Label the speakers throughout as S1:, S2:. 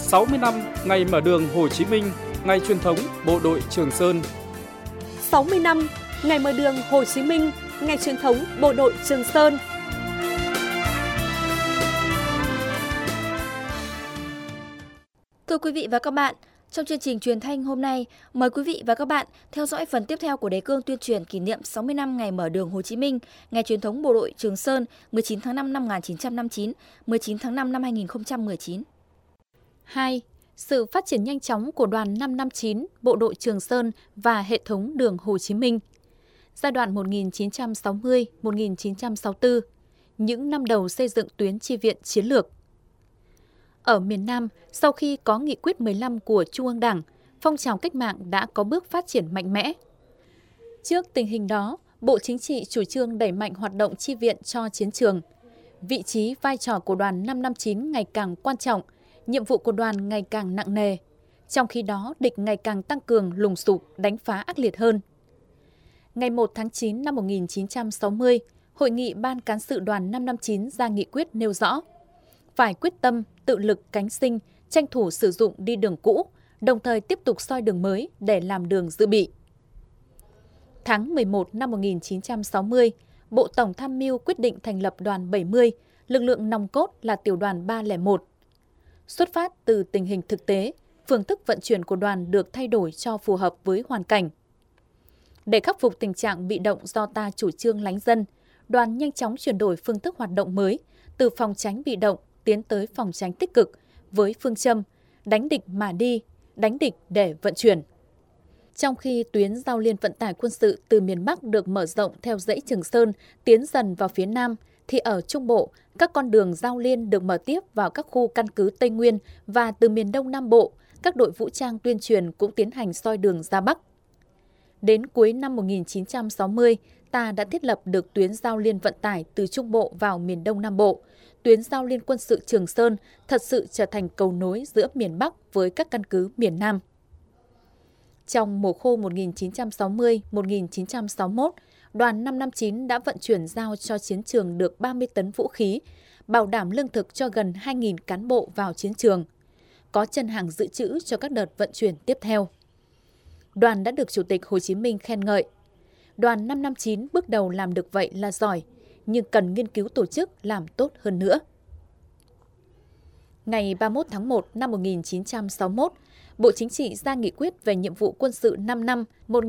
S1: 60 năm ngày mở đường Hồ Chí Minh, ngày truyền thống Bộ đội Trường Sơn.
S2: 60 năm ngày mở đường Hồ Chí Minh, ngày truyền thống Bộ đội Trường Sơn.
S3: Thưa quý vị và các bạn, trong chương trình truyền thanh hôm nay, mời quý vị và các bạn theo dõi phần tiếp theo của đề cương tuyên truyền kỷ niệm 60 năm ngày mở đường Hồ Chí Minh, ngày truyền thống Bộ đội Trường Sơn 19 tháng 5 năm 1959, 19 tháng 5 năm 2019.
S4: 2. Sự phát triển nhanh chóng của đoàn 559, Bộ đội Trường Sơn và hệ thống đường Hồ Chí Minh. Giai đoạn 1960-1964, những năm đầu xây dựng tuyến chi viện chiến lược. Ở miền Nam, sau khi có nghị quyết 15 của Trung ương Đảng, phong trào cách mạng đã có bước phát triển mạnh mẽ. Trước tình hình đó, Bộ Chính trị chủ trương đẩy mạnh hoạt động chi viện cho chiến trường. Vị trí vai trò của đoàn 559 ngày càng quan trọng, nhiệm vụ của đoàn ngày càng nặng nề. Trong khi đó, địch ngày càng tăng cường, lùng sục, đánh phá ác liệt hơn. Ngày 1 tháng 9 năm 1960, Hội nghị Ban Cán sự đoàn 559 ra nghị quyết nêu rõ phải quyết tâm, tự lực cánh sinh, tranh thủ sử dụng đi đường cũ, đồng thời tiếp tục soi đường mới để làm đường dự bị. Tháng 11 năm 1960, Bộ Tổng Tham mưu quyết định thành lập đoàn 70, lực lượng nòng cốt là tiểu đoàn 301. Xuất phát từ tình hình thực tế, phương thức vận chuyển của đoàn được thay đổi cho phù hợp với hoàn cảnh. Để khắc phục tình trạng bị động do ta chủ trương lánh dân, đoàn nhanh chóng chuyển đổi phương thức hoạt động mới, từ phòng tránh bị động tiến tới phòng tránh tích cực, với phương châm đánh địch mà đi, đánh địch để vận chuyển. Trong khi tuyến giao liên vận tải quân sự từ miền Bắc được mở rộng theo dãy Trường Sơn tiến dần vào phía Nam, thì ở Trung Bộ, các con đường giao liên được mở tiếp vào các khu căn cứ Tây Nguyên và từ miền Đông Nam Bộ, các đội vũ trang tuyên truyền cũng tiến hành soi đường ra Bắc. Đến cuối năm 1960, ta đã thiết lập được tuyến giao liên vận tải từ Trung Bộ vào miền Đông Nam Bộ. Tuyến giao liên quân sự Trường Sơn thật sự trở thành cầu nối giữa miền Bắc với các căn cứ miền Nam. Trong mùa khô 1960-1961, đoàn 559 đã vận chuyển giao cho chiến trường được 30 tấn vũ khí, bảo đảm lương thực cho gần 2.000 cán bộ vào chiến trường. Có chân hàng dự trữ cho các đợt vận chuyển tiếp theo. Đoàn đã được Chủ tịch Hồ Chí Minh khen ngợi. Đoàn 559 bước đầu làm được vậy là giỏi, nhưng cần nghiên cứu tổ chức làm tốt hơn nữa. Ngày 31 tháng 1 năm 1961, Bộ Chính trị ra nghị quyết về nhiệm vụ quân sự 5 năm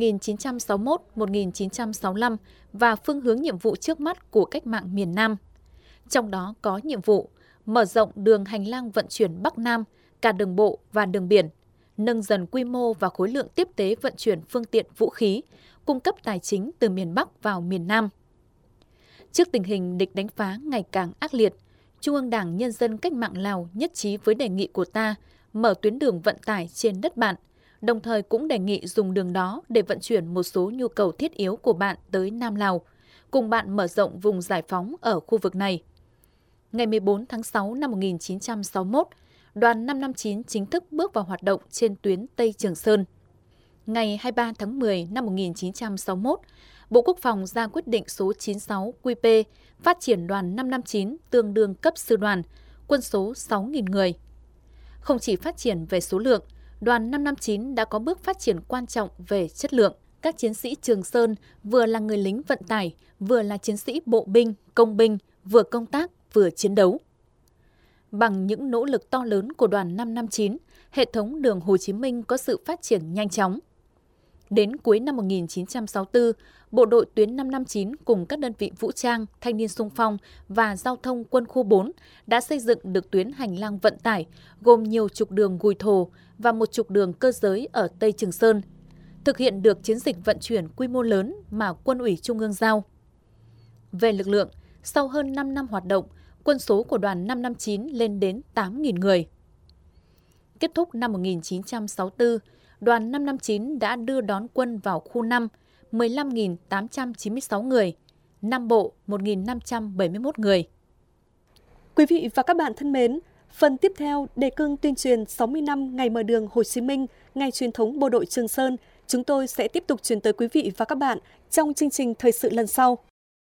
S4: 1961-1965 và phương hướng nhiệm vụ trước mắt của cách mạng miền Nam. Trong đó có nhiệm vụ mở rộng đường hành lang vận chuyển Bắc Nam, cả đường bộ và đường biển, nâng dần quy mô và khối lượng tiếp tế vận chuyển phương tiện vũ khí, cung cấp tài chính từ miền Bắc vào miền Nam. Trước tình hình địch đánh phá ngày càng ác liệt, Trung ương Đảng Nhân dân Cách mạng Lào nhất trí với đề nghị của ta mở tuyến đường vận tải trên đất bạn, đồng thời cũng đề nghị dùng đường đó để vận chuyển một số nhu cầu thiết yếu của bạn tới Nam Lào, cùng bạn mở rộng vùng giải phóng ở khu vực này. Ngày 14 tháng 6 năm 1961, đoàn 559 chính thức bước vào hoạt động trên tuyến Tây Trường Sơn. Ngày 23 tháng 10 năm 1961, Bộ Quốc phòng ra quyết định số 96 QP phát triển đoàn 559 tương đương cấp sư đoàn, quân số 6.000 người. Không chỉ phát triển về số lượng, đoàn 559 đã có bước phát triển quan trọng về chất lượng. Các chiến sĩ Trường Sơn vừa là người lính vận tải, vừa là chiến sĩ bộ binh, công binh, vừa công tác, vừa chiến đấu. Bằng những nỗ lực to lớn của đoàn 559, hệ thống đường Hồ Chí Minh có sự phát triển nhanh chóng. Đến cuối năm 1964, Bộ đội tuyến 559 cùng các đơn vị vũ trang, thanh niên xung phong và giao thông quân khu 4 đã xây dựng được tuyến hành lang vận tải gồm nhiều trục đường gùi thồ và một trục đường cơ giới ở Tây Trường Sơn, thực hiện được chiến dịch vận chuyển quy mô lớn mà Quân ủy Trung ương giao. Về lực lượng, sau hơn 5 năm hoạt động, quân số của đoàn 559 lên đến 8.000 người. Kết thúc năm 1964, đoàn 559 đã đưa đón quân vào khu 5, 15.896 người, Nam Bộ 1.571 người.
S2: Quý vị và các bạn thân mến, phần tiếp theo đề cương tuyên truyền 60 năm ngày mở đường Hồ Chí Minh, ngày truyền thống Bộ đội Trường Sơn, chúng tôi sẽ tiếp tục truyền tới quý vị và các bạn trong chương trình thời sự lần sau.